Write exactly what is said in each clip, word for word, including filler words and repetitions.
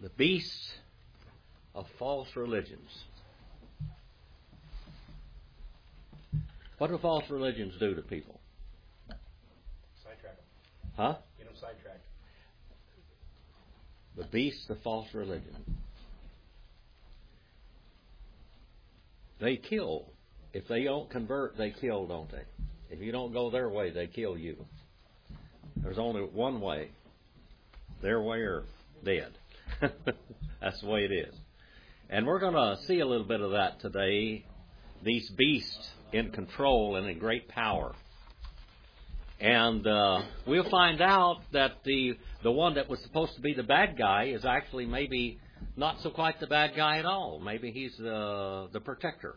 The beasts of false religions. What do false religions do to people? Sidetrack them. Huh? Get them sidetracked. The beasts of false religion. They kill. If they don't convert, they kill, don't they? If you don't go their way, they kill you. There's only one way. Their way or dead. That's the way it is. And we're going to see a little bit of that today. These beasts in control and in great power. And uh, we'll find out that the the one that was supposed to be the bad guy is actually maybe not so quite the bad guy at all. Maybe he's uh, the protector.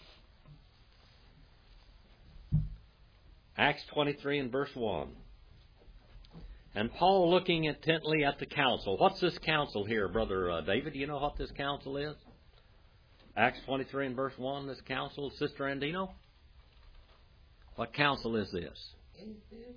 Acts twenty-three and verse one. And Paul looking intently at the council. What's this council here, Brother uh, David? Do you know what this council is? Acts twenty-three and verse one, this council. Sister Andino? What council is this? Is this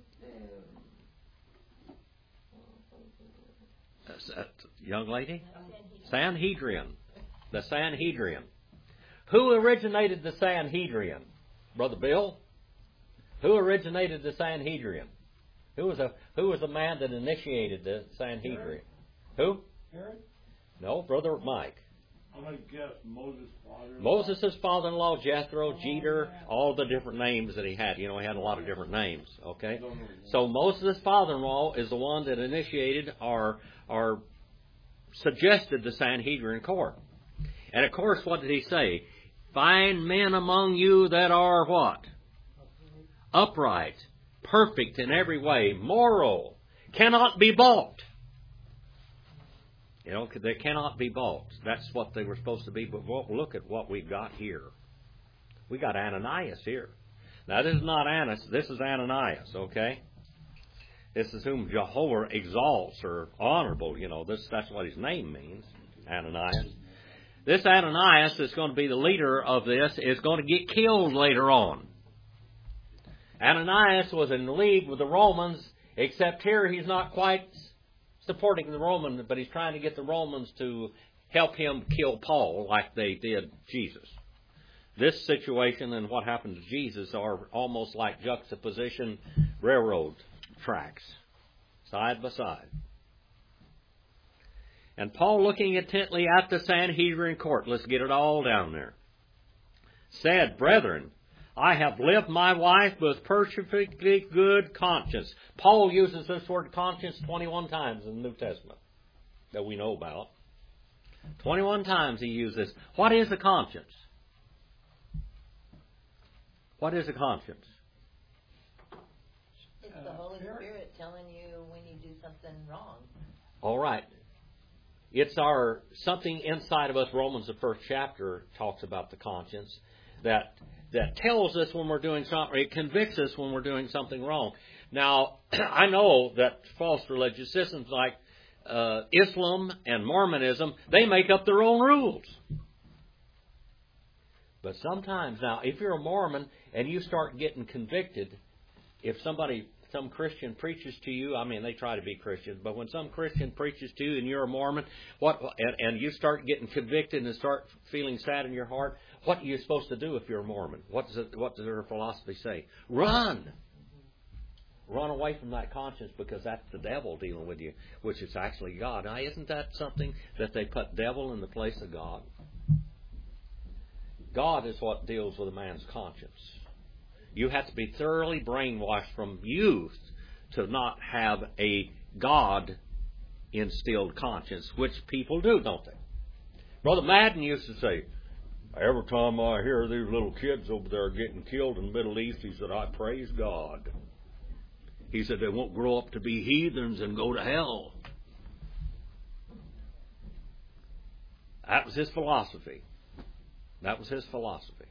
That's that young lady? Sanhedrin. The Sanhedrin. Who originated the Sanhedrin? Brother Bill? Who originated the Sanhedrin? Who was a who was the man that initiated the Sanhedrin? Herod. Who? Herod? No, Brother Mike. I'm going to guess Moses' father. Moses' father-in-law, Jethro, Jeter, all the different names that he had. You know, he had a lot of different names, okay? So Moses' father-in-law is the one that initiated or, or suggested the Sanhedrin court. And of course, what did he say? Find men among you that are what? Upright, perfect in every way, moral, cannot be bought. You know, they cannot be bought. That's what they were supposed to be. But look at what we've got here. We got Ananias here. Now, this is not Annas. This is Ananias, okay? This is whom Jehovah exalts or honorable. You know, this that's what his name means, Ananias. This Ananias that's going to be the leader of this is going to get killed later on. Ananias was in league with the Romans, except here he's not quite supporting the Romans, but he's trying to get the Romans to help him kill Paul like they did Jesus. This situation and what happened to Jesus are almost like juxtaposition railroad tracks, side by side. And Paul, looking intently at the Sanhedrin court, let's get it all down there, said, Brethren, I have lived my life with perfectly good conscience. Paul uses this word conscience twenty-one times in the New Testament that we know about. twenty-one times he uses this. What is a conscience? What is a conscience? It's the Holy Spirit telling you when you do something wrong. All right. It's our something inside of us. Romans, the first chapter, talks about the conscience that that tells us when we're doing something. It convicts us when we're doing something wrong. Now, I know that false religious systems like uh, Islam and Mormonism, they make up their own rules. But sometimes, now, if you're a Mormon and you start getting convicted, if somebody, some Christian preaches to you, I mean, they try to be Christians, but when some Christian preaches to you and you're a Mormon, what, and, and you start getting convicted and start feeling sad in your heart, what are you supposed to do if you're a Mormon? What does it, what does their philosophy say? Run! Run away from that conscience because that's the devil dealing with you, which is actually God. Now, isn't that something that they put devil in the place of God? God is what deals with a man's conscience. You have to be thoroughly brainwashed from youth to not have a God-instilled conscience, which people do, don't they? Brother Madden used to say, every time I hear these little kids over there getting killed in the Middle East, he said, I praise God. He said, they won't grow up to be heathens and go to hell. That was his philosophy. That was his philosophy.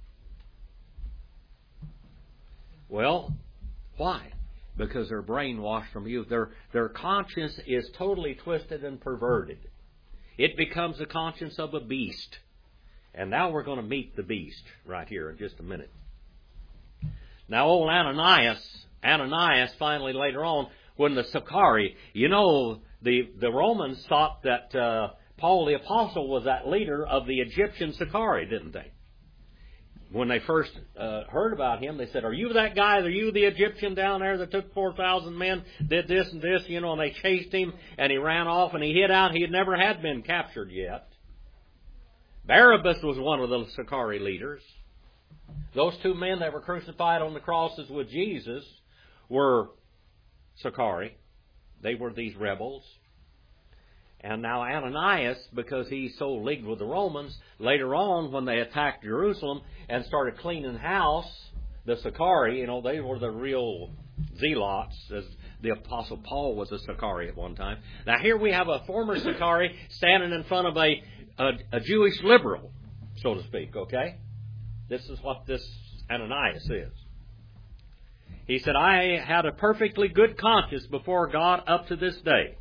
Well, why? Because they're brainwashed from youth. Their, their conscience is totally twisted and perverted. It becomes the conscience of a beast. And now we're going to meet the beast right here in just a minute. Now, old Ananias, Ananias finally later on, when the Sicarii, you know, the, the Romans thought that uh, Paul the Apostle was that leader of the Egyptian Sicarii, didn't they? When they first uh, heard about him, they said, "Are you that guy? Are you the Egyptian down there that took four thousand men, did this and this?" You know, and they chased him, and he ran off, and he hid out. He had never had been captured yet. Barabbas was one of the Sicarii leaders. Those two men that were crucified on the crosses with Jesus were Sicarii. They were these rebels. And now Ananias, because he's so leagued with the Romans, later on when they attacked Jerusalem and started cleaning house, the Sicarii, you know, they were the real zealots, as the Apostle Paul was a Sicarii at one time. Now here we have a former Sicarii standing in front of a, a, a Jewish liberal, so to speak, okay? This is what this Ananias is. He said, "I had a perfectly good conscience before God up to this day.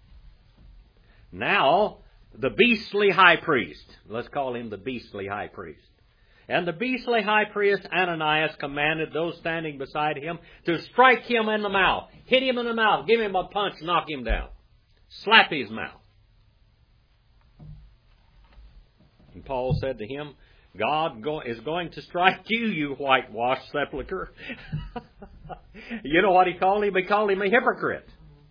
Now, the beastly high priest," let's call him the beastly high priest, "and the beastly high priest Ananias commanded those standing beside him to strike him in the mouth, hit him in the mouth, give him a punch, knock him down, slap his mouth." And Paul said to him, "God go- is going to strike you, you whitewashed sepulchre." You know what he called him? He called him a hypocrite.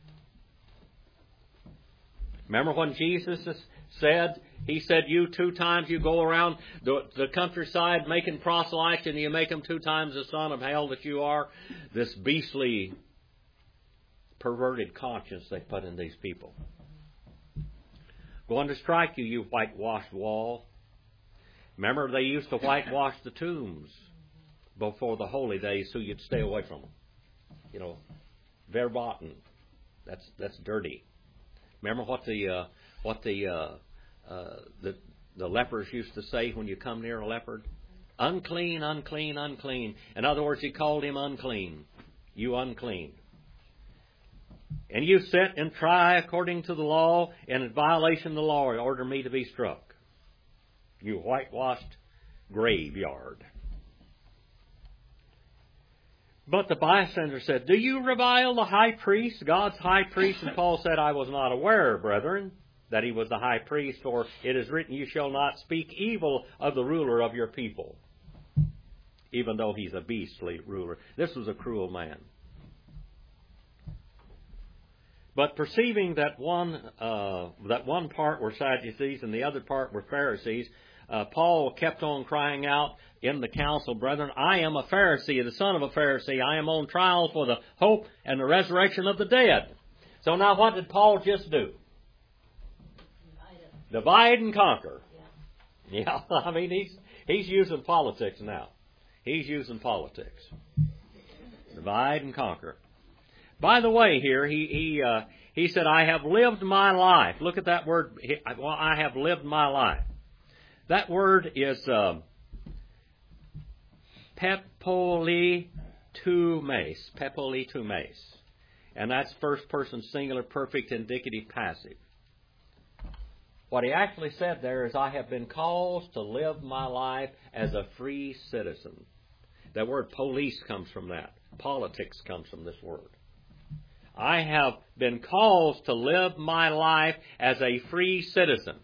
Remember when Jesus said, he said, "You two times you go around the, the countryside making proselytes and you make them two times the son of hell that you are." This beastly, perverted conscience they put in these people. "Going to strike you, you whitewashed wall." Remember, they used to whitewash the tombs before the holy days so you'd stay away from them. You know, verboten. That's that's dirty. Remember what the uh, what the, uh, uh, the the lepers used to say when you come near a leopard? "Unclean, unclean, unclean." In other words, he called him unclean. "You unclean. And you sit and try according to the law, and in violation of the law order me to be struck. You whitewashed graveyard." But the bystander said, "Do you revile the high priest, God's high priest?" And Paul said, "I was not aware, brethren, that he was the high priest, for it is written, you shall not speak evil of the ruler of your people," even though he's a beastly ruler. This was a cruel man. But perceiving that one uh, that one part were Sadducees and the other part were Pharisees, uh, Paul kept on crying out in the council, "Brethren, I am a Pharisee, the son of a Pharisee. I am on trial for the hope and the resurrection of the dead." So now what did Paul just do? Divide and conquer. Yeah, yeah. I mean, he's he's using politics now. He's using politics. Divide and conquer. By the way, here he he uh, he said, "I have lived my life." Look at that word. Well, I have lived my life. That word is uh, pepolitumes. Pepolitumes, and that's first person singular, perfect, indicative, passive. What he actually said there is, "I have been called to live my life as a free citizen." That word police comes from that. Politics comes from this word. I have been called to live my life as a free citizen.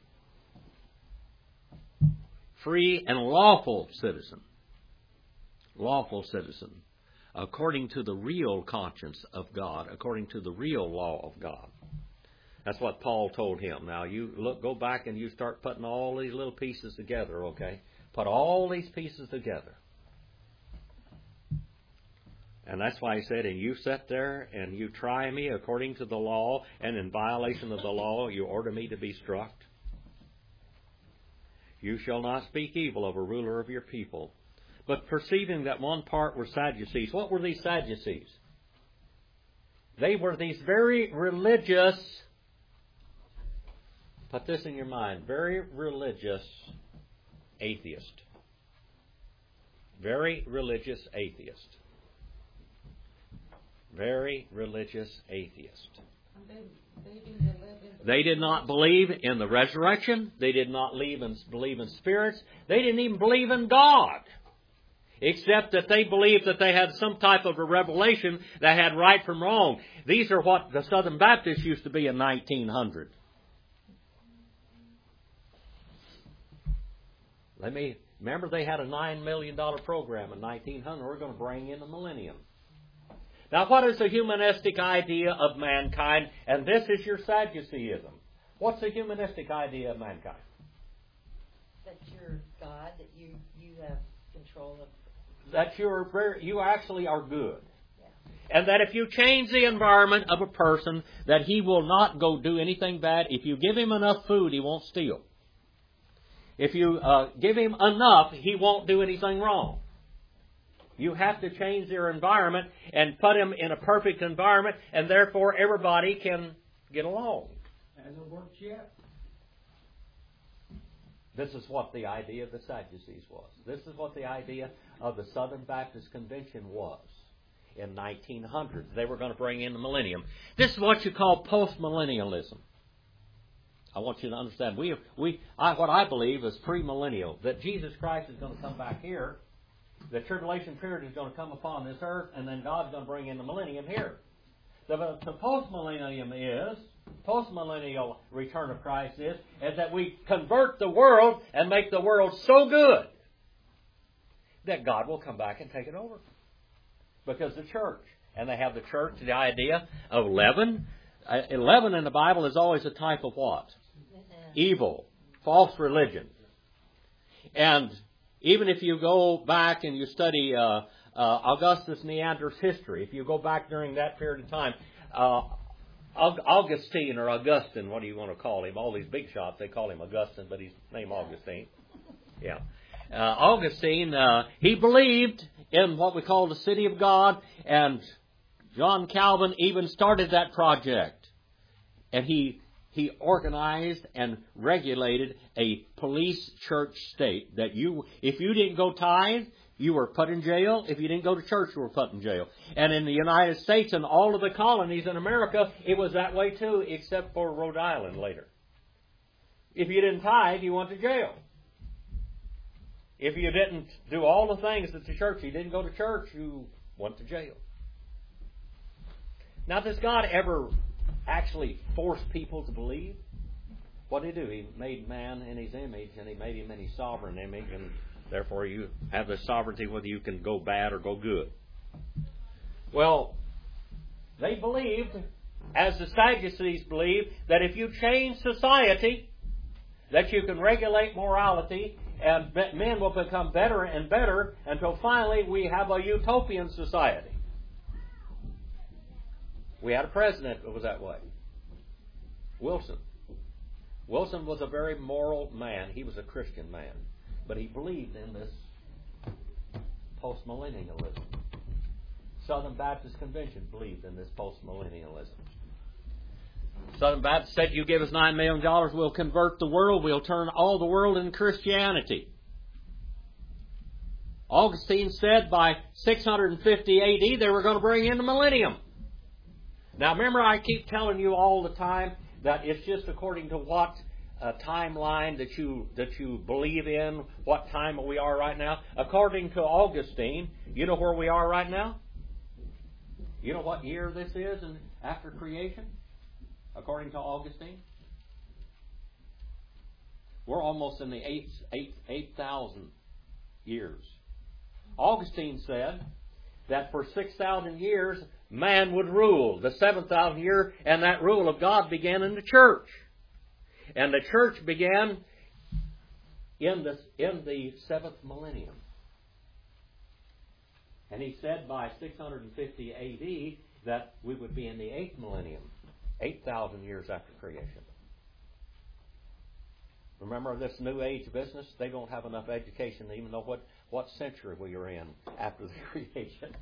Free and lawful citizen. Lawful citizen. According to the real conscience of God. According to the real law of God. That's what Paul told him. Now you look, go back and you start putting all these little pieces together, okay? Put all these pieces together. And that's why he said, "And you sit there and you try me according to the law, and in violation of the law you order me to be struck. You shall not speak evil of a ruler of your people." But perceiving that one part were Sadducees. What were these Sadducees? They were these very religious, put this in your mind, very religious atheist. Very religious atheist. Very religious atheist. They did not believe in the resurrection. They did not believe in, believe in spirits. They didn't even believe in God. except that they believed that they had some type of a revelation that had right from wrong. These are what the Southern Baptists used to be in nineteen hundred. Let me remember they had a nine million dollars program in nineteen hundred. We're going to bring in the millennium. Now, what is the humanistic idea of mankind? And this is your Sadduceeism. What's the humanistic idea of mankind? That you're God, that you, you have control of. That you're very, you actually are good. Yeah. And that if you change the environment of a person, that he will not go do anything bad. If you give him enough food, he won't steal. If you uh, give him enough, he won't do anything wrong. You have to change their environment and put him in a perfect environment, and therefore everybody can get along. Hasn't worked yet. This is what the idea of the Sadducees was. This is what the idea of the Southern Baptist Convention was in nineteen hundred. They were going to bring in the millennium. This is what you call postmillennialism. I want you to understand. We, we, I, what I believe is premillennial, that Jesus Christ is going to come back here. The tribulation period is going to come upon this earth, and then God's going to bring in the millennium here. The, the postmillennium is, postmillennial return of Christ is, is that we convert the world and make the world so good that God will come back and take it over. Because the church, and they have the church, the idea of leaven. Uh, leaven in the Bible is always a type of what? Evil, false religion. And even if you go back and you study uh, uh, Augustus Neander's history, if you go back during that period of time, uh, Augustine or Augustine, what do you want to call him? All these big shots, they call him Augustine, but he's named Augustine. Yeah. Uh, Augustine, uh, he believed in what we call the city of God, and John Calvin even started that project. And he he organized and regulated a police church state that you, if you didn't go tithe, you were put in jail. If you didn't go to church, you were put in jail. And in the United States and all of the colonies in America, it was that way too, except for Rhode Island later. If you didn't tithe, you went to jail. If you didn't do all the things that the church, you didn't go to church, you went to jail. Now, does God ever actually force people to believe? What did He do? He made man in His image, and He made him in His sovereign image, and therefore you have the sovereignty whether you can go bad or go good. Well, they believed, as the Sadducees believed, that if you change society, that you can regulate morality, and men will become better and better until finally we have a utopian society. We had a president that was that way. Wilson. Wilson was a very moral man. He was a Christian man. But he believed in this postmillennialism. Southern Baptist Convention believed in this postmillennialism. Southern Baptist said, you give us nine million dollars, we'll convert the world, we'll turn all the world into Christianity. Augustine said by six hundred fifty A D they were going to bring in the millennium. Now remember, I keep telling you all the time that it's just according to what uh, timeline that you that you believe in, what time we are right now. According to Augustine, you know where we are right now? You know what year this is and after creation? According to Augustine? We're almost in the eight, eight, eight thousand years. Augustine said that for six thousand years, man would rule. The seven thousand year, and that rule of God began in the church. And the church began in the, in the seventh millennium. And he said by six hundred fifty A D that we would be in the eighth millennium, eight thousand years after creation. Remember this new age business? They don't have enough education to even know what, what century we are in after the creation.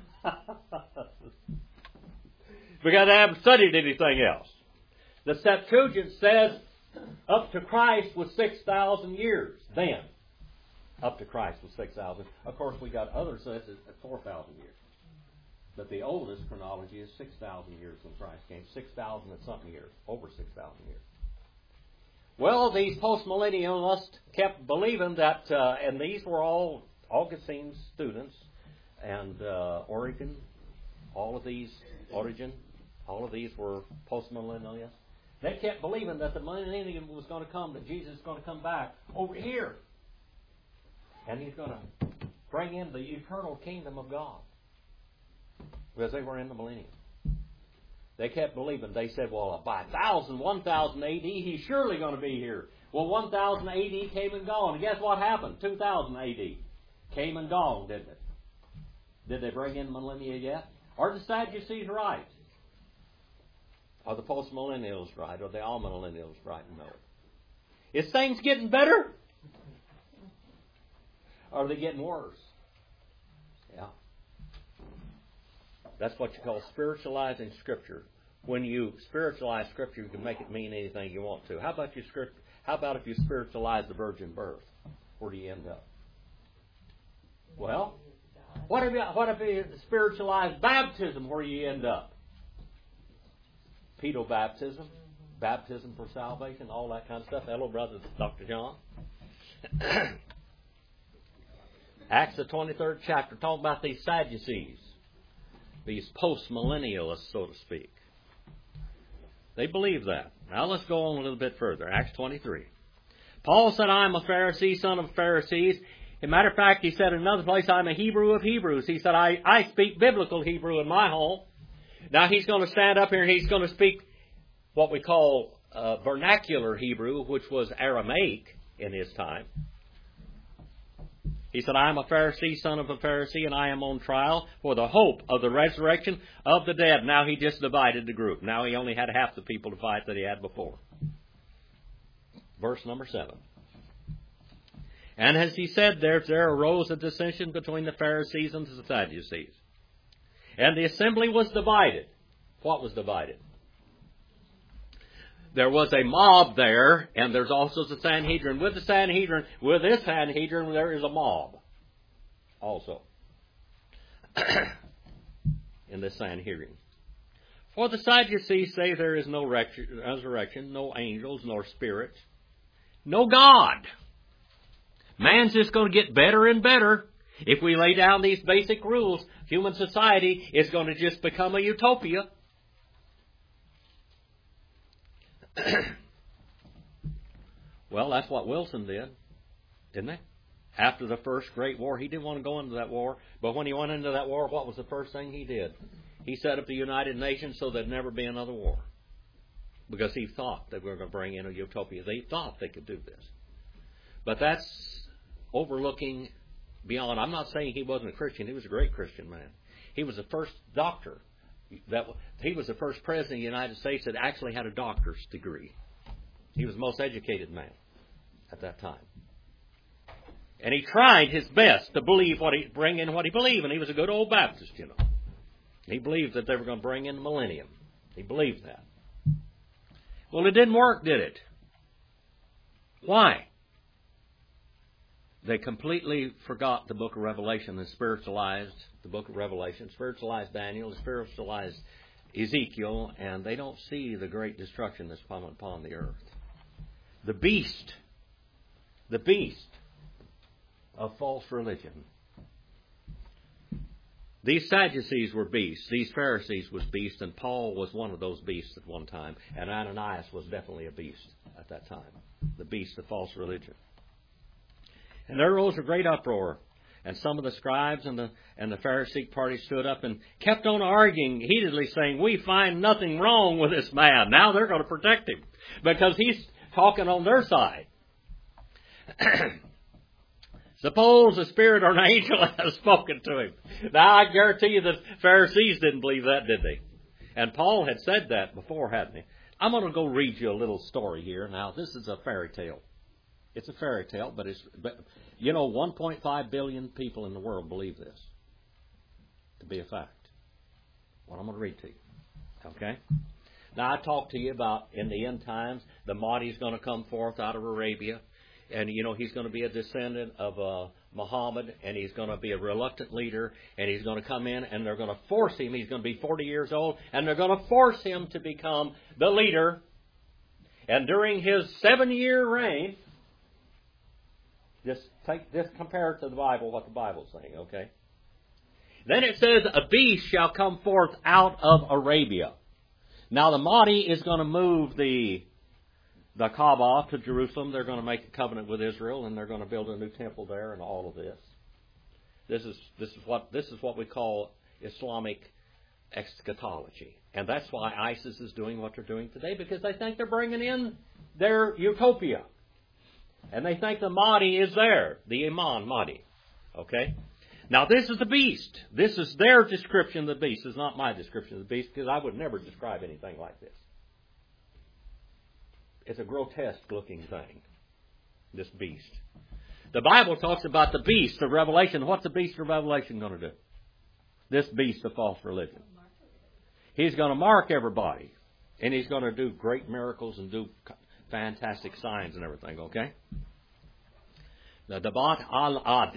Because they haven't studied anything else. The Septuagint says up to Christ was six thousand years then. Up to Christ was six thousand. Of course, we got others that says at four thousand years. But the oldest chronology is six thousand years when Christ came. six thousand and something years. Over six thousand years. Well, these postmillennialists kept believing that, uh, and these were all Augustine's students and uh, Origen, all of these, Origen, all of these were postmillennialists. They kept believing that the millennium was going to come, that Jesus is going to come back over here. And He's going to bring in the eternal kingdom of God. Because they were in the millennium. They kept believing. They said, well, by one thousand, one thousand A D, He's surely going to be here. Well, one thousand A D came and gone. And guess what happened? two thousand A D came and gone, didn't it? Did they bring in millennia yet? Are the Sadducees right? Are the postmillennials right? Are the all-millennials right? No. Is things getting better? Or are they getting worse? Yeah. That's what you call spiritualizing Scripture. When you spiritualize Scripture, you can make it mean anything you want to. How about you script? How about if you spiritualize the virgin birth? Where do you end up? Well, what if you, what if you spiritualize baptism? Where do you end up? Pedobaptism, baptism for salvation, all that kind of stuff. Hello, brother, Doctor John. Acts the twenty-third chapter, talking about these Sadducees, these post-millennialists, so to speak. They believe that. Now let's go on a little bit further. Acts twenty-three. Paul said, I am a Pharisee, son of Pharisees. As a matter of fact, he said in another place, I'm a Hebrew of Hebrews. He said, I, I speak biblical Hebrew in my home. Now he's going to stand up here and he's going to speak what we call uh, vernacular Hebrew, which was Aramaic in his time. He said, I am a Pharisee, son of a Pharisee, and I am on trial for the hope of the resurrection of the dead. Now he just divided the group. Now he only had half the people to fight that he had before. Verse number seven. And as he said there, there arose a dissension between the Pharisees and the Sadducees. And the assembly was divided. What was divided? There was a mob there, and there's also the Sanhedrin. With the Sanhedrin, with this Sanhedrin, there is a mob also in the Sanhedrin. For the Sadducees say there is no resurrection, no angels, nor spirits, no God. Man's just going to get better and better. If we lay down these basic rules, human society is going to just become a utopia. Well, that's what Wilson did, didn't he? After the first Great War, he didn't want to go into that war. But when he went into that war, what was the first thing he did? He set up the United Nations so there'd never be another war. Because he thought they were going to bring in a utopia. They thought they could do this. But that's overlooking beyond. I'm not saying he wasn't a Christian. He was a great Christian man. He was the first doctor. That he was the first president of the United States that actually had a doctor's degree. He was the most educated man at that time. And he tried his best to believe what he bring in what he believed, and he was a good old Baptist, you know. He believed that they were going to bring in the millennium. He believed that. Well, it didn't work, did it? Why? They completely forgot the book of Revelation and spiritualized the book of Revelation, spiritualized Daniel, spiritualized Ezekiel, and they don't see the great destruction that's coming upon the earth. The beast, the beast of false religion. These Sadducees were beasts. These Pharisees was beasts, and Paul was one of those beasts at one time, and Ananias was definitely a beast at that time. The beast of false religion. And there arose a great uproar. And some of the scribes and the and the Pharisee party stood up and kept on arguing heatedly, saying, we find nothing wrong with this man. Now they're going to protect him because he's talking on their side. Suppose a spirit or an angel has spoken to him. Now I guarantee you the Pharisees didn't believe that, did they? And Paul had said that before, hadn't he? I'm going to go read you a little story here. Now this is a fairy tale. It's a fairy tale, but it's, but, you know, one point five billion people in the world believe this to be a fact. What I'm going to read to you. Okay? Now, I talked to you about in the end times, the Mahdi's going to come forth out of Arabia. And, you know, he's going to be a descendant of uh, Muhammad, and he's going to be a reluctant leader, and he's going to come in, and they're going to force him. He's going to be forty years old, and they're going to force him to become the leader. And during his seven-year reign, Just take just compare it to the Bible, what the Bible's saying, okay? Then it says, a beast shall come forth out of Arabia. Now the Mahdi is going to move the the Kaaba to Jerusalem. They're going to make a covenant with Israel, and they're going to build a new temple there, and all of this. This is this is what this is what we call Islamic eschatology, and that's why ISIS is doing what they're doing today, because they think they're bringing in their utopia, and they think the Mahdi is there, the Imam Mahdi. Okay. Now, this is the beast. This is their description of the beast. It's not my description of the beast, because I would never describe anything like this. It's a grotesque-looking thing, this beast. The Bible talks about the beast of Revelation. What's the beast of Revelation going to do? This beast of false religion. He's going to mark everybody, and he's going to do great miracles and do fantastic signs and everything, okay? The Dabat al-Ad,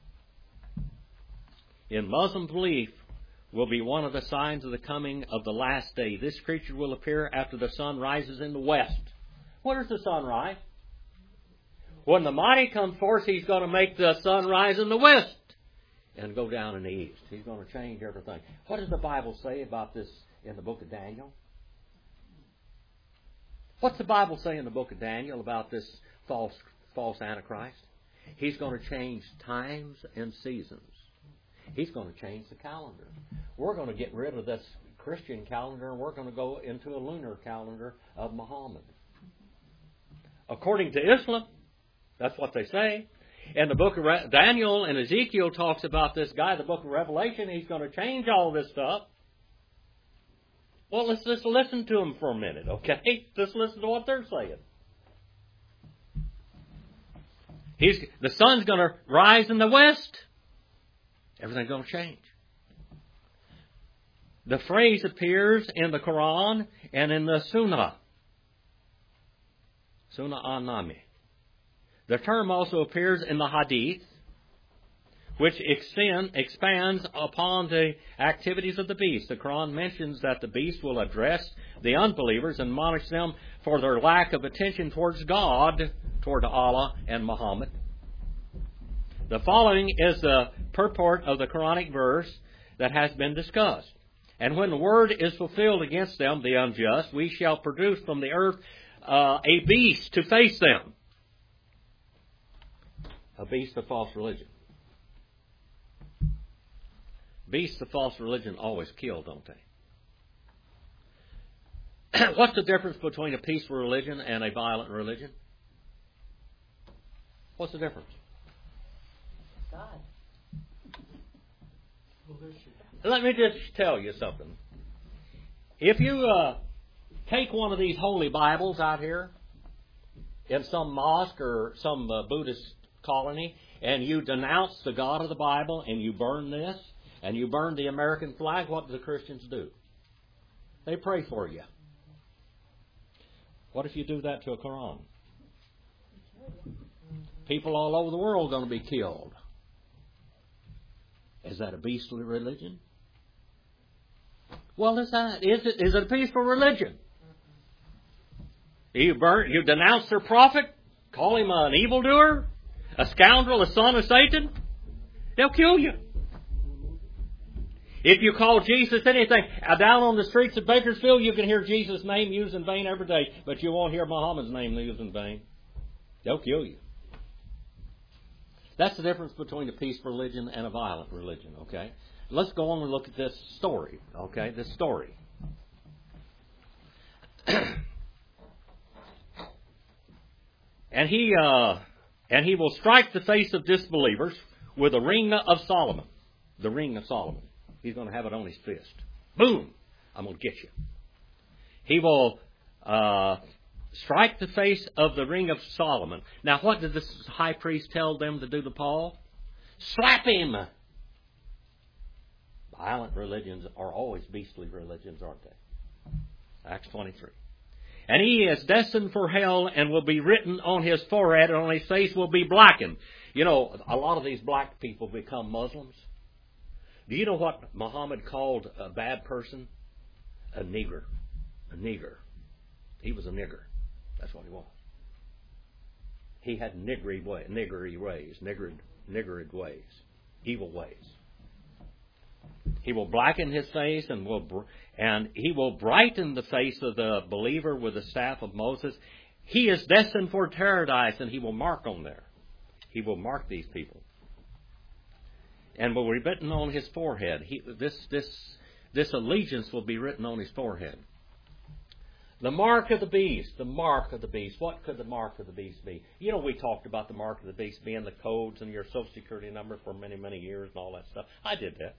in Muslim belief, will be one of the signs of the coming of the last day. This creature will appear after the sun rises in the west. Where does the sun rise? When the Mahdi comes forth, he's going to make the sun rise in the west and go down in the east. He's going to change everything. What does the Bible say about this in the book of Daniel? What's the Bible say in the book of Daniel about this false false Antichrist? He's going to change times and seasons. He's going to change the calendar. We're going to get rid of this Christian calendar, and we're going to go into a lunar calendar of Muhammad. According to Islam, that's what they say. And the book of Re- Daniel and Ezekiel talks about this guy, the book of Revelation. He's going to change all this stuff. Well, let's just listen to them for a minute, okay? Just listen to what they're saying. He's, the sun's going to rise in the west. Everything's going to change. The phrase appears in the Quran and in the Sunnah. Sunnah an-Nami. The term also appears in the Hadith, which extend, expands upon the activities of the beast. The Quran mentions that the beast will address the unbelievers and admonish them for their lack of attention towards God, toward Allah and Muhammad. The following is the purport of the Quranic verse that has been discussed. And when the word is fulfilled against them, the unjust, we shall produce from the earth uh, a beast to face them. A beast of false religion. Beasts of false religion always kill, don't they? What's the difference between a peaceful religion and a violent religion? What's the difference? God. Let me just tell you something. If you uh, take one of these holy Bibles out here in some mosque or some uh, Buddhist colony, and you denounce the God of the Bible, and you burn this, and you burn the American flag, what do the Christians do? They pray for you. What if you do that to a Quran? People all over the world are going to be killed. Is that a beastly religion? Well, is that is it is it a peaceful religion? You burn, you denounce their prophet, call him an evildoer, a scoundrel, a son of Satan. They'll kill you. If you call Jesus anything, down on the streets of Bakersfield, you can hear Jesus' name used in vain every day, but you won't hear Muhammad's name used in vain. They'll kill you. That's the difference between a peaceful religion and a violent religion, okay? Let's go on and look at this story, okay? This story. and he uh, and he will strike the face of disbelievers with a ring of Solomon. The ring of Solomon. He's going to have it on his fist. Boom! I'm going to get you. He will uh, strike the face of the ring of Solomon. Now, what did the high priest tell them to do to Paul? Slap him! Violent religions are always beastly religions, aren't they? Acts twenty-three. And he is destined for hell and will be written on his forehead, and on his face will be blackened. You know, a lot of these black people become Muslims. Do you know what Muhammad called a bad person? A nigger. A nigger. He was a nigger. That's what he was. He had niggard way, niggard ways, niggard, niggard ways, evil ways. He will blacken his face and will and he will brighten the face of the believer with the staff of Moses. He is destined for paradise, and he will mark on there. He will mark these people, and will be written on his forehead. He, this this this allegiance will be written on his forehead. The mark of the beast, the mark of the beast. What could the mark of the beast be? You know, we talked about the mark of the beast being the codes and your Social Security number for many, many years and all that stuff. I did that.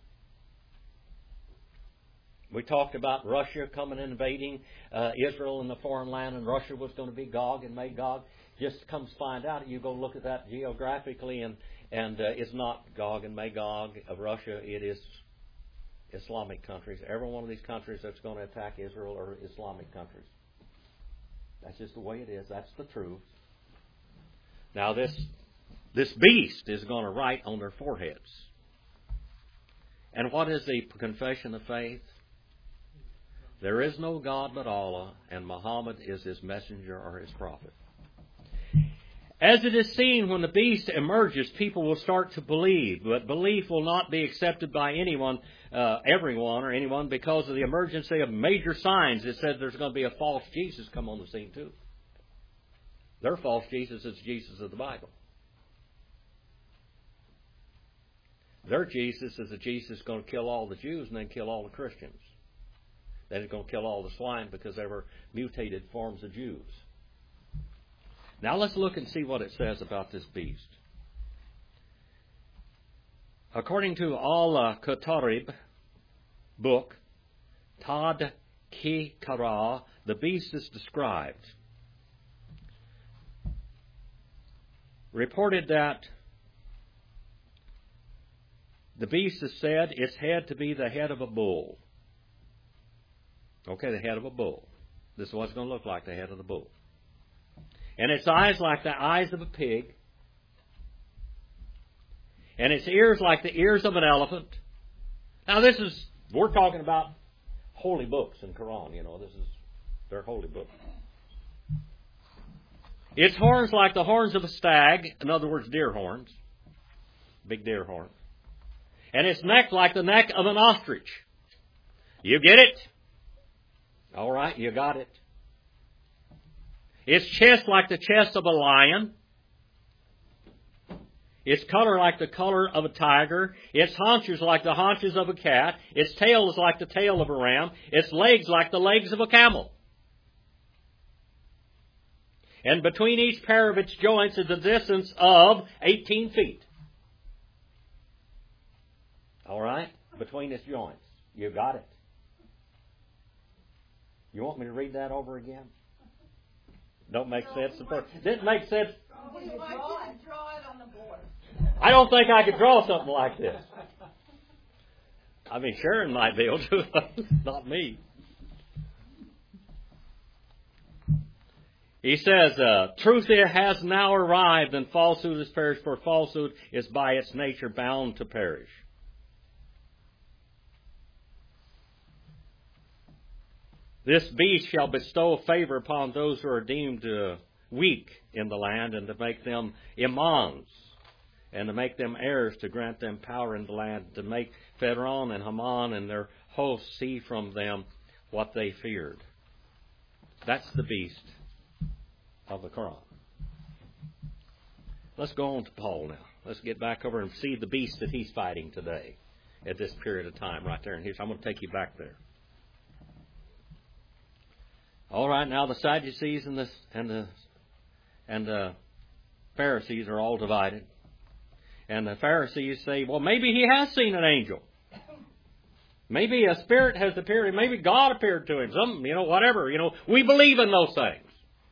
We talked about Russia coming and invading uh, Israel in the foreign land, and Russia was going to be Gog and Magog. Just comes find out, you go look at that geographically, and, and uh, it's not Gog and Magog of Russia. It is Islamic countries. Every one of these countries that's going to attack Israel are Islamic countries. That's just the way it is. That's the truth. Now this this beast is going to write on their foreheads. And what is the confession of faith? There is no God but Allah, and Muhammad is his messenger or his prophet. As it is seen, when the beast emerges, people will start to believe, but belief will not be accepted by anyone, uh, everyone or anyone, because of the emergency of major signs. It says there's going to be a false Jesus come on the scene too. Their false Jesus is Jesus of the Bible. Their Jesus is a Jesus going to kill all the Jews and then kill all the Christians. Then he's going to kill all the swine because they were mutated forms of Jews. Now let's look and see what it says about this beast. According to Al-Qatarib book, Tad Ki Kara, the beast is described. Reported that the beast is said its head to be the head of a bull. Okay, the head of a bull. This is what it's going to look like, the head of the bull. And its eyes like the eyes of a pig. And its ears like the ears of an elephant. Now this is, we're talking about holy books in Quran, you know, this is their holy book. Its horns like the horns of a stag, in other words, deer horns. Big deer horns. And its neck like the neck of an ostrich. You get it? All right, you got it. Its chest like the chest of a lion. Its color like the color of a tiger. Its haunches like the haunches of a cat. Its tail is like the tail of a ram. Its legs like the legs of a camel. And between each pair of its joints is a distance of eighteen feet. All right? Between its joints. You got it. You want me to read that over again? Don't make sense. Didn't make sense. We want you to draw it on the board. I don't think I could draw something like this. I mean, Sharon might be able to, not me. He says, uh, truth has now arrived and falsehood has perished, for falsehood is by its nature bound to perish. This beast shall bestow favor upon those who are deemed uh, weak in the land, and to make them imams, and to make them heirs, to grant them power in the land, to make Pharaoh and Haman and their hosts see from them what they feared. That's the beast of the Quran. Let's go on to Paul now. Let's get back over and see the beast that he's fighting today at this period of time right there. And here's, I'm going to take you back there. All right, now the Sadducees and the and the and the Pharisees are all divided. And the Pharisees say, well, maybe he has seen an angel. Maybe a spirit has appeared. Maybe God appeared to him. Some, you know, whatever. You know, we believe in those things.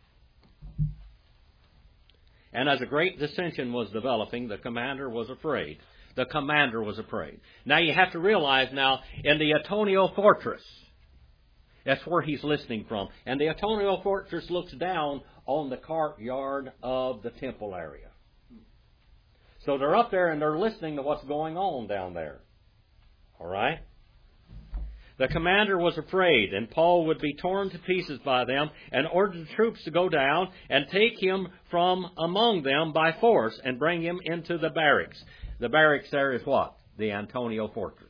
And as a great dissension was developing, the commander was afraid. The commander was afraid. Now you have to realize now, in the Antonio Fortress, that's where he's listening from. And the Antonio Fortress looks down on the courtyard of the temple area. So they're up there and they're listening to what's going on down there. All right? The commander was afraid, and Paul would be torn to pieces by them, and ordered the troops to go down and take him from among them by force and bring him into the barracks. The barracks there is what? The Antonia fortress.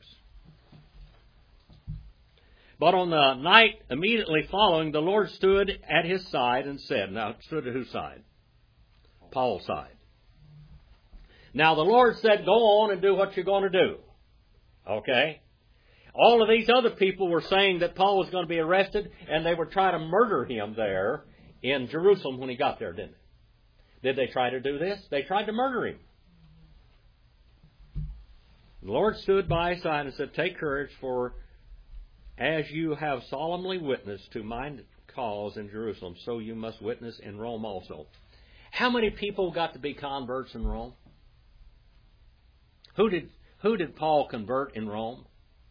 But on the night immediately following, the Lord stood at his side and said, now, stood at whose side? Paul's side. Now, the Lord said, go on and do what you're going to do. Okay? All of these other people were saying that Paul was going to be arrested, and they would try to murder him there in Jerusalem when he got there, didn't they? Did they try to do this? They tried to murder him. The Lord stood by his side and said, take courage, for as you have solemnly witnessed to my cause in Jerusalem, so you must witness in Rome also. How many people got to be converts in Rome? Who did, who did Paul convert in Rome?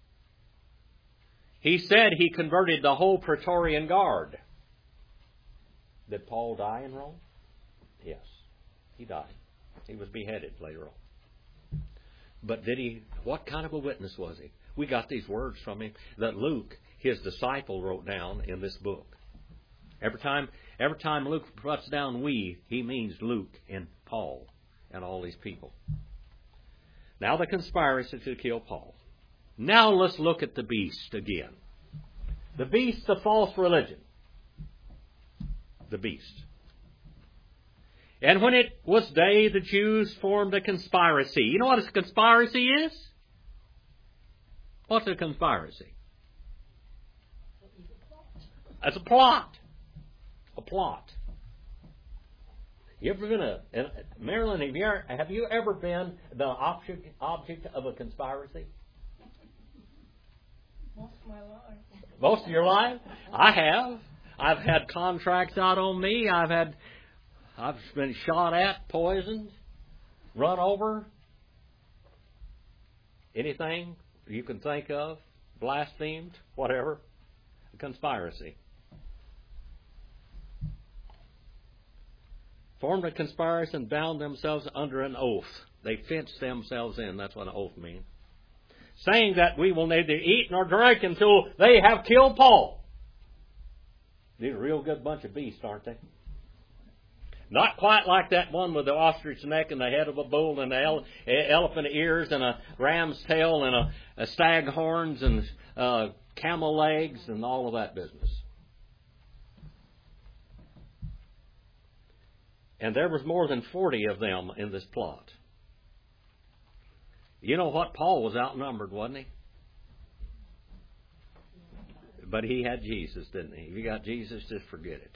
He said he converted the whole Praetorian Guard. Did Paul die in Rome? Yes, he died. He was beheaded later on. But did he? What kind of a witness was he? We got these words from him that Luke, his disciple, wrote down in this book. Every time, every time Luke puts down we, he means Luke and Paul and all these people. Now the conspiracy to kill Paul. Now let's look at the beast again. The beast, the false religion. The beast. And when it was day, the Jews formed a conspiracy. You know what a conspiracy is? What's a conspiracy? It's a plot. A plot. You ever been a, Marilyn, have you ever, have you ever been the object, object of a conspiracy? Most of my life. Most of your life? I have. I've had contracts out on me. I've had, I've been shot at, poisoned, run over. Anything you can think of, blasphemed, whatever. A conspiracy. Formed a conspiracy and bound themselves under an oath. They fenced themselves in. That's what an oath means. Saying that we will neither eat nor drink until they have killed Paul. These are a real good bunch of beasts, aren't they? Not quite like that one with the ostrich neck and the head of a bull and the ele- elephant ears and a ram's tail and a, a stag horns and uh, camel legs and all of that business. And there was more than forty of them in this plot. You know what? Paul was outnumbered, wasn't he? But he had Jesus, didn't he? If you got Jesus, just forget it.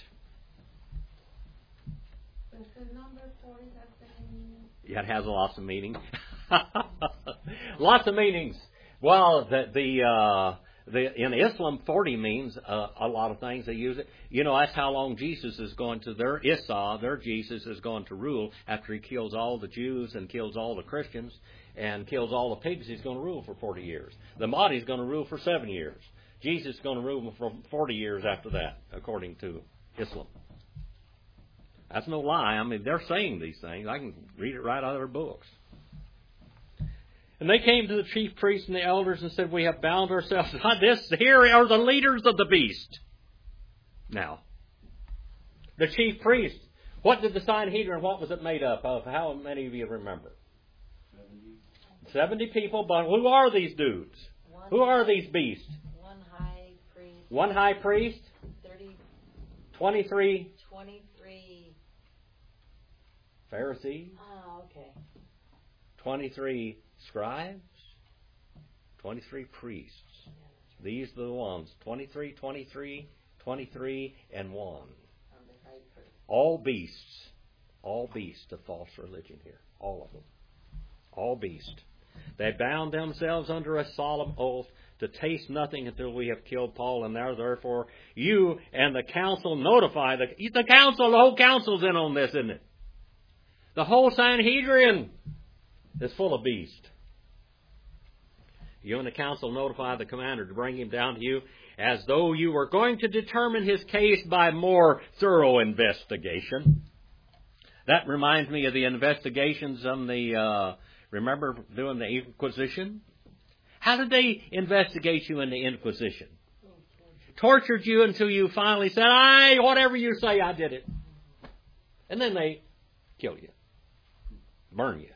Does the number forty have any meaning? Yeah, it has lots of meaning. Lots of meanings. Well, the the, uh, the in Islam, forty means uh, a lot of things. They use it. You know, that's how long Jesus is going to. Their Isa, their Jesus is going to rule after he kills all the Jews and kills all the Christians and kills all the pigs. He's going to rule for forty years. The Mahdi is going to rule for seven years. Jesus is going to rule for forty years after that, according to Islam. That's no lie. I mean, they're saying these things. I can read it right out of their books. And they came to the chief priests and the elders and said, we have bound ourselves. This, here are the leaders of the beast. Now, the chief priests. What did the Sanhedrin, what was it made up of? How many of you remember? seventy. Seventy people, but who are these dudes? One, Who are these beasts? One high priest. One high priest, Thirty. twenty-three Twenty-three. Pharisees, Oh, okay. twenty-three scribes, twenty-three priests. These are the ones. twenty-three, twenty-three, twenty-three, and one. On the high priest. All beasts. All beasts of false religion here. All of them. All beasts. They bound themselves under a solemn oath to taste nothing until we have killed Paul, and now therefore you and the council notify the, the council, the whole council's in on this, isn't it? The whole Sanhedrin is full of beasts. You and the council notify the commander to bring him down to you as though you were going to determine his case by more thorough investigation. That reminds me of the investigations on the, uh, remember doing the Inquisition? How did they investigate you in the Inquisition? Tortured you until you finally said, "Aye, whatever you say, I did it." And then they kill you, burn you.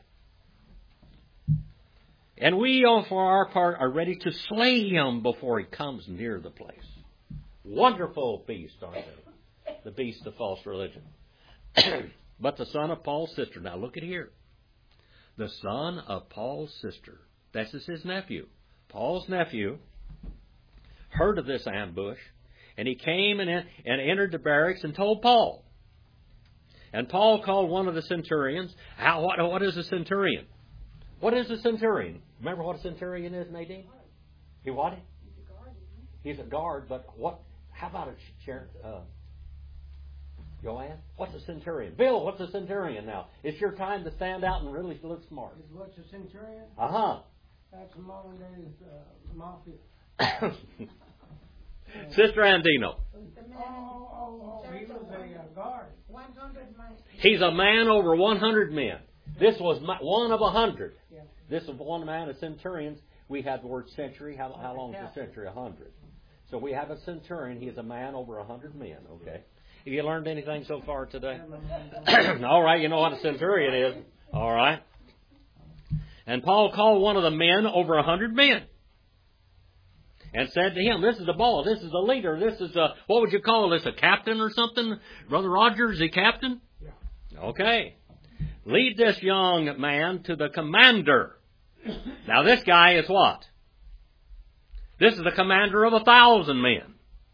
And we, for our part, are ready to slay him before he comes near the place. Wonderful beast, aren't they? The beast of false religion. But the son of Paul's sister. Now look at here. The son of Paul's sister. This is his nephew. Paul's nephew heard of this ambush, and he came and, and entered the barracks and told Paul. And Paul called one of the centurions. How, what, what is a centurion? What is a centurion? Remember what a centurion is, Nadine? He what? He's a guard. He's a guard, but what? How about a Sharon? Uh, Joanne? What's a centurion? Bill, what's a centurion now? It's your time to stand out and really look smart. Is what's a centurion? Uh-huh. That's a modern day uh, mafia. Sister Andino. The Oh, man oh, oh, he was a uh, guard. one hundred miles. He's a man over one hundred men. This was my, one of a hundred. Yeah. This is one man of centurions. We have the word century. How, how long is a century? A hundred. So we have a centurion. He is a man over a hundred men. Okay. Have you learned anything so far today? All right. You know what a centurion is. All right. And Paul called one of the men over a hundred men and said to him, "This is the boss. This is the leader. This is a, what would you call this, a captain or something? Brother Roger, is he captain?" Yeah. Okay. "Lead this young man to the commander." Now this guy is what? This is the commander of a thousand men.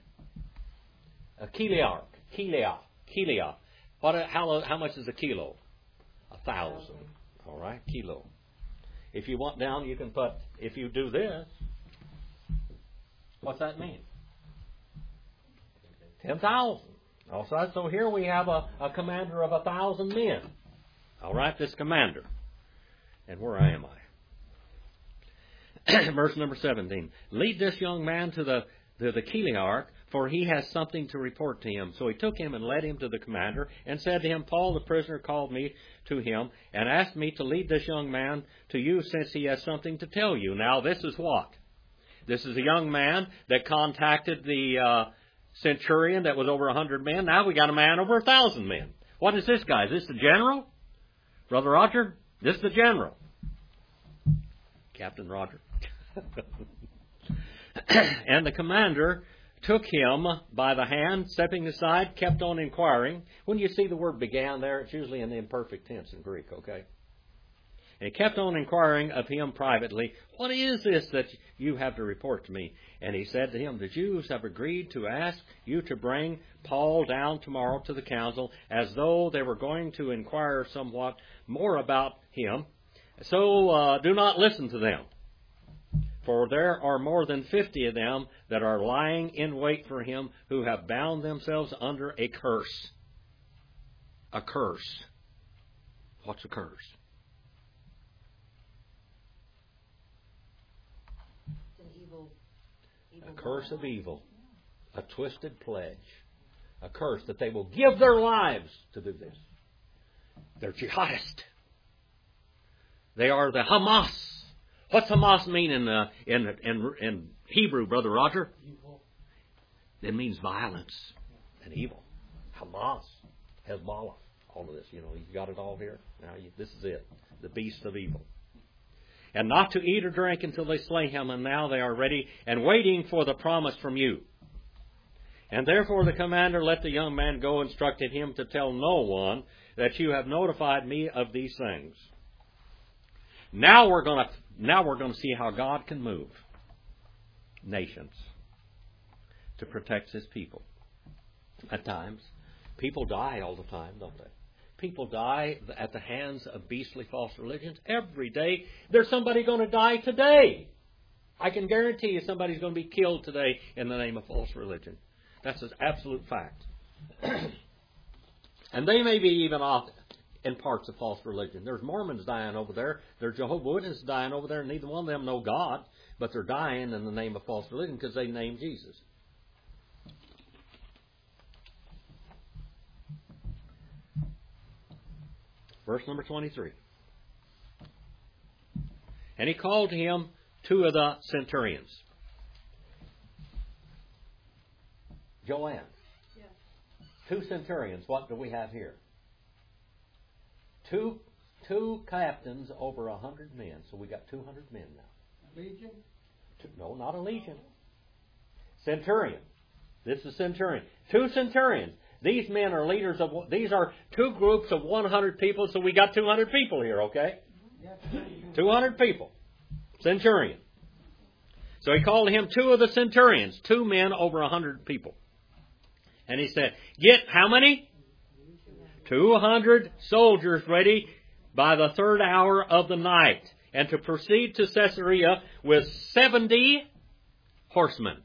A kiliarch. Kilia. Kilia. What? A, how, how much is a kilo? A thousand. All right. Kilo. If you want down, you can put, if you do this, what's that mean? Ten thousand. Also, so here we have a, a commander of a thousand men. All right, this commander. And where am I? Verse number seventeen. "Lead this young man to the to the Kiliarch, for he has something to report to him." So he took him and led him to the commander and said to him, "Paul the prisoner called me to him and asked me to lead this young man to you since he has something to tell you." Now this is what? This is a young man that contacted the uh, centurion that was over a hundred men. Now we got a man over a thousand men. What is this guy? Is this the general? Brother Roger? This is the general. Captain Roger. And the commander took him by the hand, stepping aside, kept on inquiring. When you see the word "began" there, it's usually in the imperfect tense in Greek, okay? And he kept on inquiring of him privately, "What is this that you have to report to me?" And he said to him, "The Jews have agreed to ask you to bring Paul down tomorrow to the council, as though they were going to inquire somewhat more about him. So uh, do not listen to them. For there are more than fifty of them that are lying in wait for him, who have bound themselves under a curse." A curse. What's a curse? It's an evil, evil A curse God. of evil. A twisted pledge. A curse that they will give their lives to do this. They're jihadists. They are the Hamas. What's Hamas mean in uh, in in in Hebrew, Brother Roger? Evil. It means violence and evil. Hamas, Hezbollah, all of this. You know, you got it all here. Now you, this is it, the beast of evil. "And not to eat or drink until they slay him. And now they are ready and waiting for the promise from you. And therefore the commander let the young man go, instructed him to tell no one that you have notified me of these things." Now we're going to now we're going to see how God can move nations to protect His people. At times, people die all the time, don't they? People die at the hands of beastly false religions every day. There's somebody going to die today. I can guarantee you somebody's going to be killed today in the name of false religion. That's an absolute fact. And they may be even off in parts of false religion. There's Mormons dying over there. There's Jehovah's Witnesses dying over there. And neither one of them know God, but they're dying in the name of false religion because they name Jesus. Verse number twenty-three. "And he called him two of the centurions. Joanne. Yes. Two centurions. What do we have here? Two two captains over a hundred men. So we got two hundred men now. Legion? Two, no, not a legion. Centurion. This is centurion. Two centurions. These men are leaders of. These are two groups of one hundred people. So we got two hundred people here. Okay. Yes. two hundred people. Centurion. So he called him two of the centurions, two men over a hundred people. And he said, get how many? two hundred soldiers ready by the third hour of the night, and to proceed to Caesarea with seventy horsemen.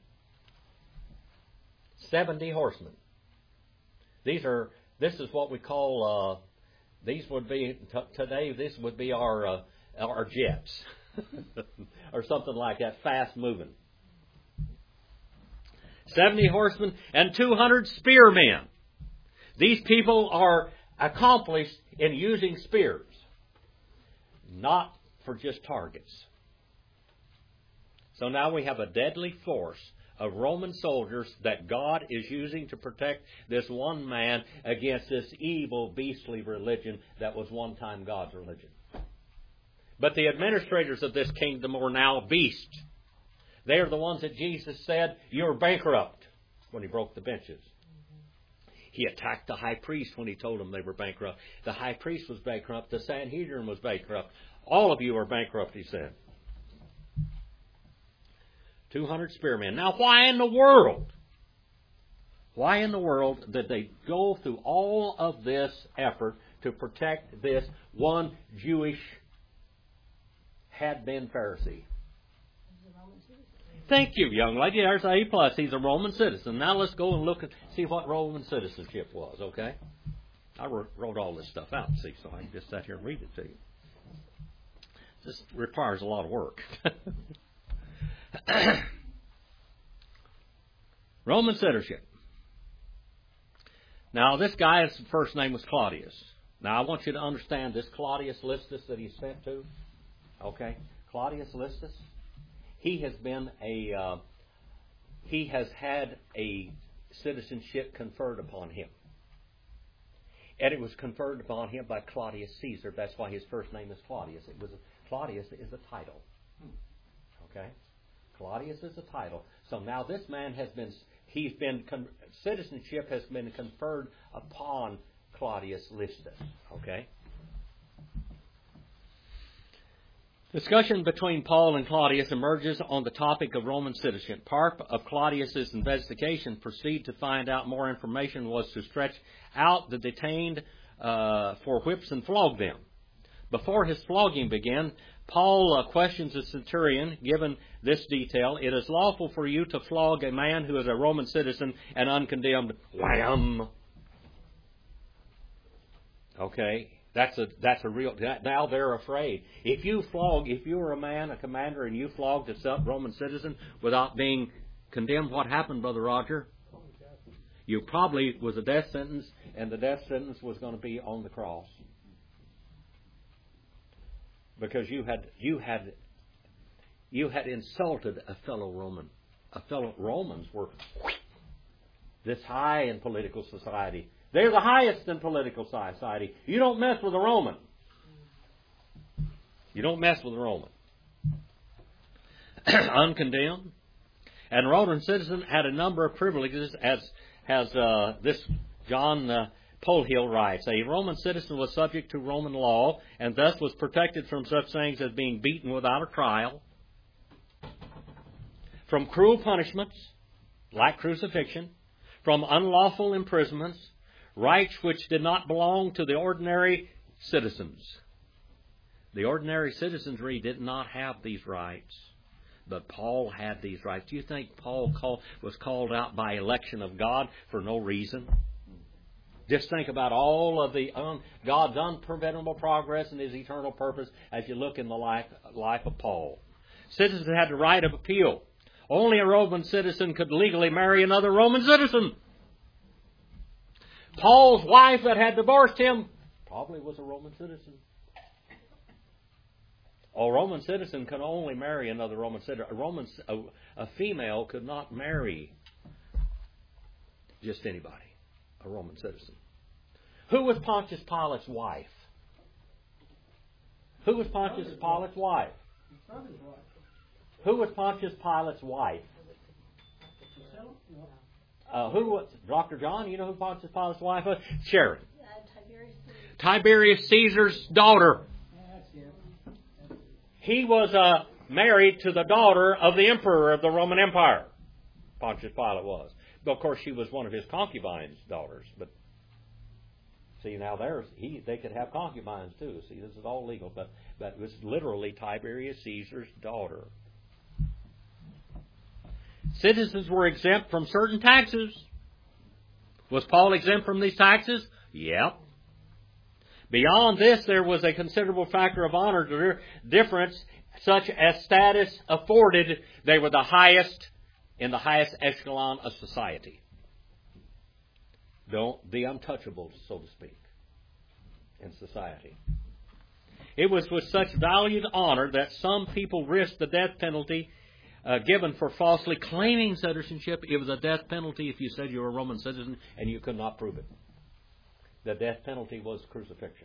seventy horsemen. These are, this is what we call, uh, these would be, t- today, this would be our, uh, our jets. Or something like that, fast moving. seventy horsemen and two hundred spearmen. These people are accomplished in using spears, not for just targets. So now we have a deadly force of Roman soldiers that God is using to protect this one man against this evil, beastly religion that was one time God's religion. But the administrators of this kingdom are now beasts. They are the ones that Jesus said, you're bankrupt, when he broke the benches. He attacked the high priest when he told them they were bankrupt. The high priest was bankrupt. The Sanhedrin was bankrupt. All of you are bankrupt, he said. two hundred spearmen. Now, why in the world? Why in the world did they go through all of this effort to protect this one Jewish had-been Pharisee? Thank you, young lady. There's A plus. He's a Roman citizen. Now let's go and look and see what Roman citizenship was, okay? I wrote, wrote all this stuff out, see, so I can just sit here and read it to you. This requires a lot of work. Roman citizenship. Now, this guy's first name was Claudius. Now, I want you to understand this Claudius Listus that he's sent to. Okay? Claudius Listus. He has been a, uh, he has had a citizenship conferred upon him. And it was conferred upon him by Claudius Caesar. That's why his first name is Claudius. It was a, Claudius is a title. Okay? Claudius is a title. So now this man has been, he's been, citizenship has been conferred upon Claudius Listus. Okay? Discussion between Paul and Claudius emerges on the topic of Roman citizenship. Part of Claudius's investigation proceed to find out more information was to stretch out the detained uh, for whips and flog them. Before his flogging began, Paul uh, questions the centurion, given this detail, it is lawful for you to flog a man who is a Roman citizen and uncondemned. Wham! Okay, that's a that's a real. Now they're afraid. If you flog, if you were a man, a commander, and you flogged a Roman citizen without being condemned, what happened, Brother Roger? You probably was a death sentence, and the death sentence was going to be on the cross. Because you had you had you had insulted a fellow Roman. A fellow Romans were this high in political society. They're the highest in political society. You don't mess with a Roman. You don't mess with a Roman. Uncondemned. And Roman citizen had a number of privileges, as has uh, this John uh, Polhill writes. A Roman citizen was subject to Roman law and thus was protected from such things as being beaten without a trial, from cruel punishments, like crucifixion, from unlawful imprisonments, rights which did not belong to the ordinary citizens. The ordinary citizenry did not have these rights, but Paul had these rights. Do you think Paul call, was called out by election of God for no reason? Just think about all of the un, God's unpreventable progress and His eternal purpose as you look in the life, life of Paul. Citizens had the right of appeal. Only a Roman citizen could legally marry another Roman citizen. Paul's wife that had divorced him probably was a Roman citizen. A Roman citizen could only marry another Roman citizen. A Roman, a, a female could not marry just anybody. A Roman citizen. Who was Pontius Pilate's wife? Who was Pontius Pilate's wife? Who was Pontius Pilate's wife? Uh, who was Doctor John? You know who Pontius Pilate's wife was? Sharon. Tiberius Caesar's daughter. He was uh, married to the daughter of the emperor of the Roman Empire. Pontius Pilate was. But of course, she was one of his concubines' daughters. But see, now there's he. They could have concubines too. See, this is all legal, but but it was literally Tiberius Caesar's daughter. Citizens were exempt from certain taxes. Was Paul exempt from these taxes? Yep. Beyond this, there was a considerable factor of honor difference, such as status afforded. They were the highest in the highest echelon of society. Don't the untouchables, so to speak, in society. It was with such valued honor that some people risked the death penalty uh, given for falsely claiming citizenship. It was a death penalty if you said you were a Roman citizen and you could not prove it. The death penalty was crucifixion.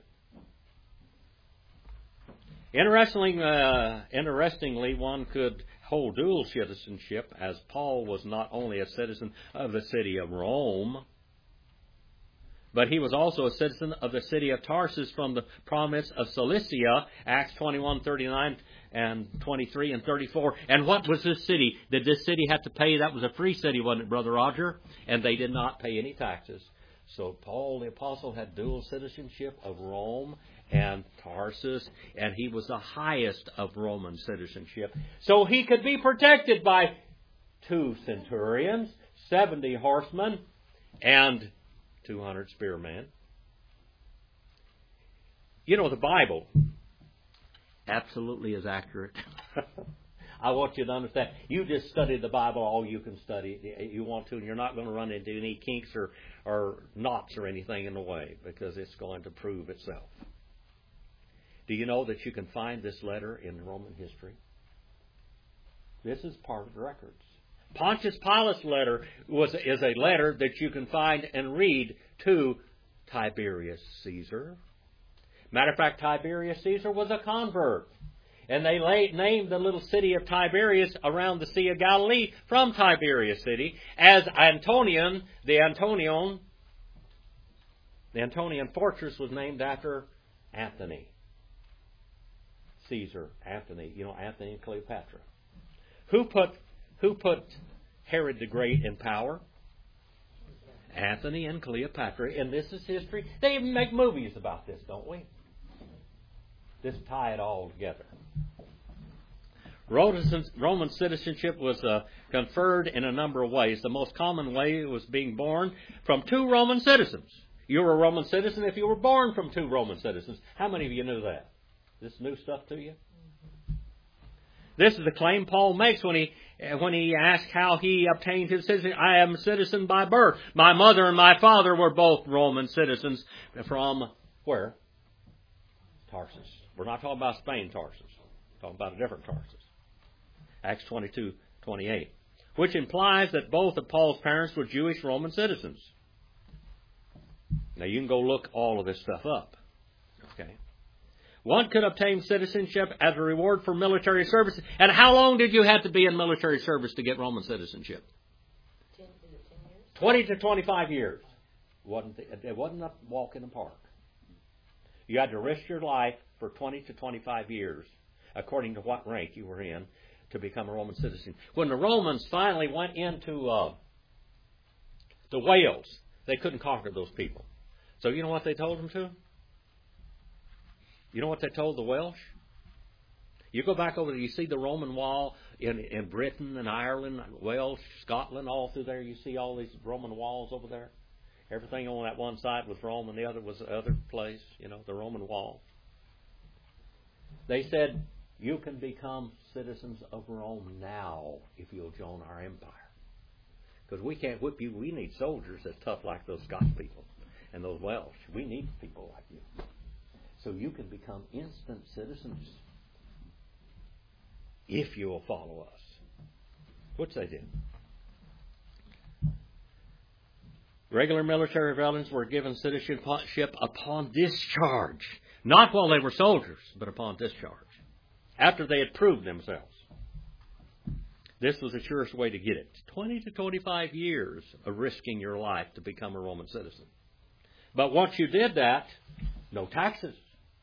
Interestingly, uh, interestingly, one could hold dual citizenship, as Paul was not only a citizen of the city of Rome, but he was also a citizen of the city of Tarsus from the province of Cilicia, Acts twenty-one, thirty-nine and twenty-three and thirty-four. And what was this city? Did this city have to pay? That was a free city, wasn't it, Brother Roger? And they did not pay any taxes. So Paul the Apostle had dual citizenship of Rome and Tarsus, and he was the highest of Roman citizenship. So he could be protected by two centurions, seventy horsemen, and two hundred spearmen. You know, the Bible absolutely is accurate. I want you to understand. You just study the Bible all you can study. You want to, and you're not going to run into any kinks or, or knots or anything in the way, because it's going to prove itself. Do you know that you can find this letter in Roman history? This is part of the records. Pontius Pilate's letter was is a letter that you can find and read to Tiberius Caesar. Matter of fact, Tiberius Caesar was a convert. And they lay, named the little city of Tiberias around the Sea of Galilee from Tiberias city as Antonian, the Antonion. The Antonian fortress was named after Anthony. Caesar, Anthony, you know, Anthony and Cleopatra. Who put who put Herod the Great in power? Anthony and Cleopatra. And this is history. They even make movies about this, don't we? Just tie it all together. Roman citizenship was uh, conferred in a number of ways. The most common way was being born from two Roman citizens. You were a Roman citizen if you were born from two Roman citizens. How many of you knew that? This new stuff to you? This is the claim Paul makes when he when he asks how he obtained his citizenship. I am a citizen by birth. My mother and my father were both Roman citizens from where? Tarsus. We're not talking about Spain, Tarsus. We're talking about a different Tarsus. Acts twenty-two, twenty-eight. Which implies that both of Paul's parents were Jewish Roman citizens. Now you can go look all of this stuff up. Okay. One could obtain citizenship as a reward for military service. And how long did you have to be in military service to get Roman citizenship? Ten, is it ten years? Twenty to twenty-five years. Wasn't it wasn't a walk in the park. You had to risk your life for twenty to twenty-five years, according to what rank you were in, to become a Roman citizen. When the Romans finally went into uh, the Wales, they couldn't conquer those people. So you know what they told them to? You know what they told the Welsh? You go back over there, you see the Roman wall in, in Britain and Ireland, Wales, Scotland, all through there. You see all these Roman walls over there. Everything on that one side was Rome and the other was the other place, you know, the Roman wall. They said, you can become citizens of Rome now if you'll join our empire. Because we can't whip you. We need soldiers that's tough like those Scotch people and those Welsh. We need people like you. So you can become instant citizens. if you will follow us. Which they did. Regular military veterans were given citizenship upon discharge. Not while they were soldiers, but upon discharge. After they had proved themselves. This was the surest way to get it. twenty to twenty-five years of risking your life to become a Roman citizen. But once you did that, no taxes.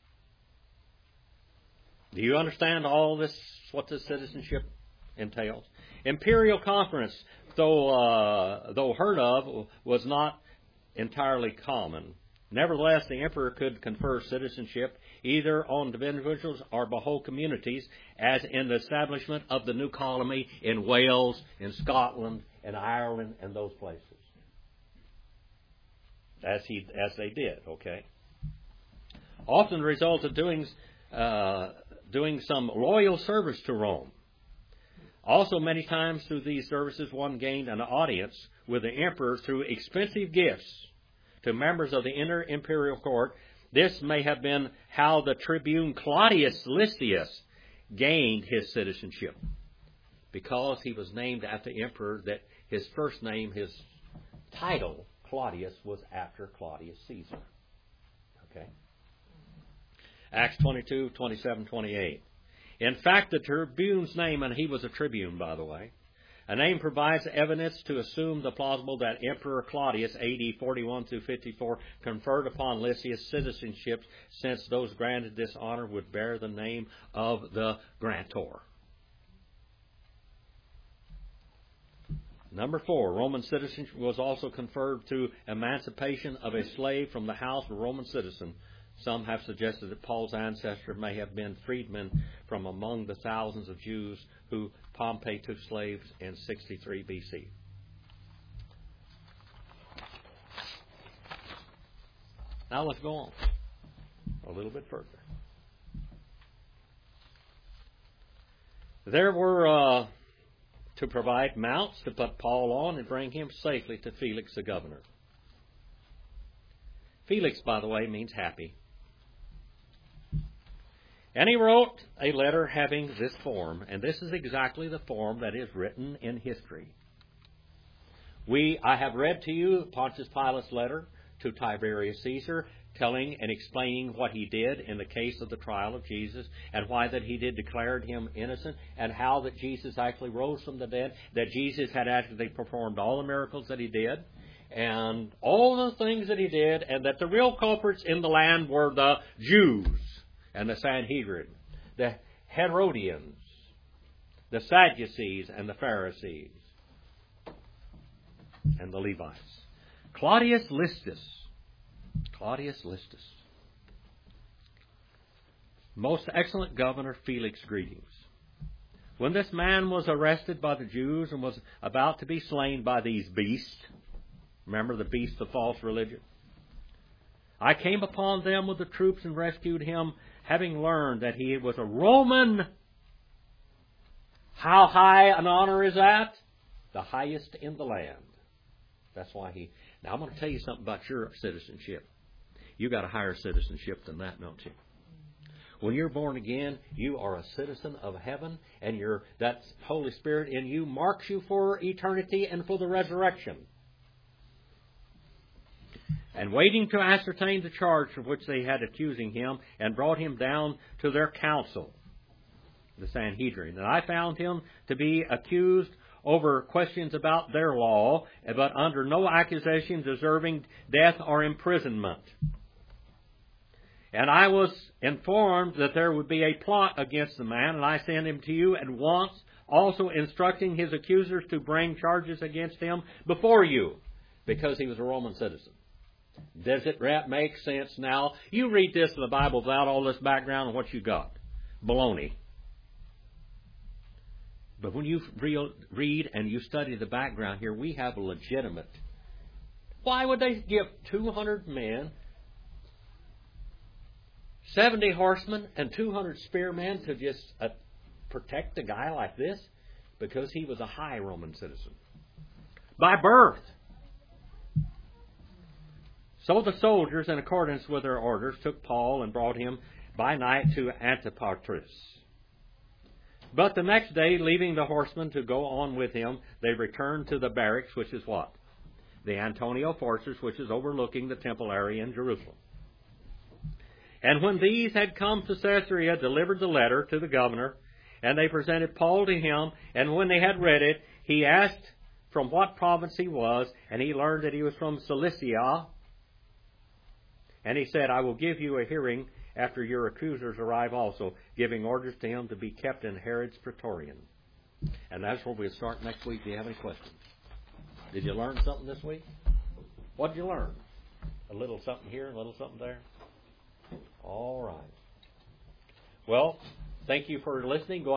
Do you understand all this, what this citizenship entails? Imperial conference, though uh, though heard of, was not entirely common. Nevertheless, the emperor could confer citizenship either on individuals or by whole communities, as in the establishment of the new colony in Wales, in Scotland, in Ireland, and those places. As he as they did, okay. Often the result of doing uh, doing some loyal service to Rome. Also, many times through these services, one gained an audience with the emperor through expensive gifts to members of the inner imperial court. This may have been how the tribune Claudius Lysias gained his citizenship, because he was named after the emperor, that his first name, his title, Claudius, was after Claudius Caesar. Okay? Acts twenty-two, twenty-seven, twenty-eight. In fact, the tribune's name, and he was a tribune, by the way, a name provides evidence to assume the plausible that Emperor Claudius, A D forty-one through fifty-four, conferred upon Lysias citizenship, since those granted this honor would bear the name of the grantor. Number four, Roman citizenship was also conferred through emancipation of a slave from the house of a Roman citizen. Some have suggested that Paul's ancestor may have been freedmen from among the thousands of Jews who Pompey took slaves in sixty-three B C. Now let's go on a little bit further. There were uh, to provide mounts to put Paul on and bring him safely to Felix the governor. Felix, by the way, means happy. And he wrote a letter having this form, and this is exactly the form that is written in history. We, I have read to you Pontius Pilate's letter to Tiberius Caesar, telling and explaining what he did in the case of the trial of Jesus, and why that he did declare him innocent, and how that Jesus actually rose from the dead, that Jesus had actually performed all the miracles that he did, and all the things that he did, and that the real culprits in the land were the Jews, and the Sanhedrin, the Herodians, the Sadducees, and the Pharisees, and the Levites. Claudius Lysias. Claudius Lysias. Most excellent governor, Felix, greetings. When this man was arrested by the Jews and was about to be slain by these beasts, remember the beasts of false religion, I came upon them with the troops and rescued him, having learned that he was a Roman. How high an honor is that? The highest in the land. That's why he... Now, I'm going to tell you something about your citizenship. You got a higher citizenship than that, don't you? When you're born again, you are a citizen of heaven, and your that Holy Spirit in you marks you for eternity and for the resurrection. And waiting to ascertain the charge for which they had accusing him, and brought him down to their council, the Sanhedrin. And I found him to be accused over questions about their law, but under no accusation deserving death or imprisonment. And I was informed that there would be a plot against the man, and I sent him to you at once, also instructing his accusers to bring charges against him before you, because he was a Roman citizen. Does it make sense now? You read this in the Bible without all this background and what you got. Baloney. But when you read and you study the background here, we have a legitimate. Why would they give two hundred men, seventy horsemen, and two hundred spearmen to just uh, protect a guy like this? Because he was a high Roman citizen. By birth. So the soldiers, in accordance with their orders, took Paul and brought him by night to Antipatris. But the next day, leaving the horsemen to go on with him, they returned to the barracks, which is what? The Antonia Fortress, which is overlooking the temple area in Jerusalem. And when these had come to Caesarea, delivered the letter to the governor, and they presented Paul to him, and when they had read it, he asked from what province he was, and he learned that he was from Cilicia. And he said, I will give you a hearing after your accusers arrive also, giving orders to him to be kept in Herod's praetorium. And that's where we'll start next week. Do you have any questions? Did you learn something this week? What did you learn? A little something here, a little something there? All right. Well, thank you for listening. Go